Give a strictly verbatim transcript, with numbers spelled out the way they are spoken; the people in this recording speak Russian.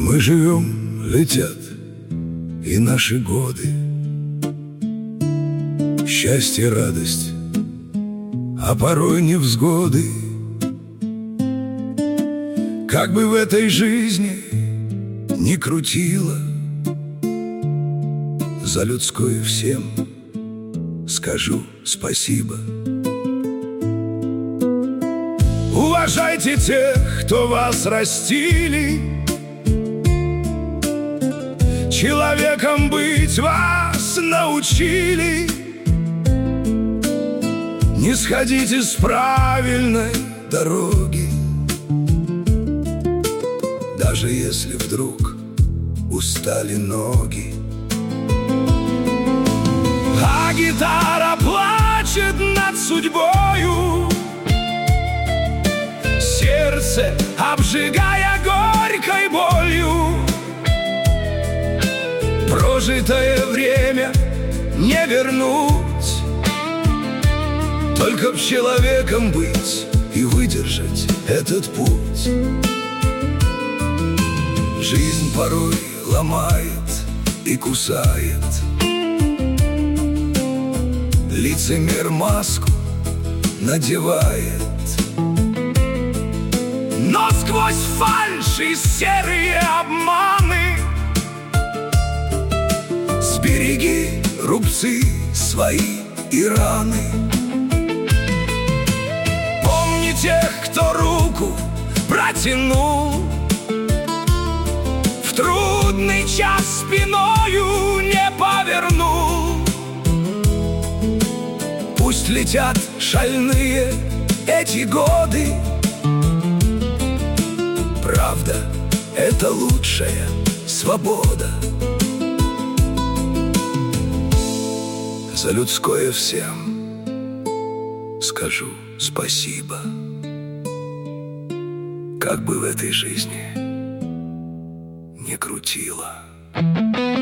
Мы живем, летят и наши годы, счастье, радость, а порой невзгоды. Как бы в этой жизни ни крутило, за людское всем скажу спасибо. Уважайте тех, кто вас растили, человеком быть вас научили. Не сходите с правильной дороги, даже если вдруг устали ноги. А гитара плачет над судьбою, сердце обжигая горькой болью. Прожитое время не вернуть, только б человеком быть и выдержать этот путь. Жизнь порой ломает и кусает, лицемер маску надевает, но сквозь фальшь и серые обманы сбереги рубцы свои и раны. Помни тех, кто руку протянул, в трудный час спиною не повернул. Пусть летят шальные эти годы, правда — это лучшая свобода. За людское всем скажу спасибо. Как бы в этой жизни не крутило.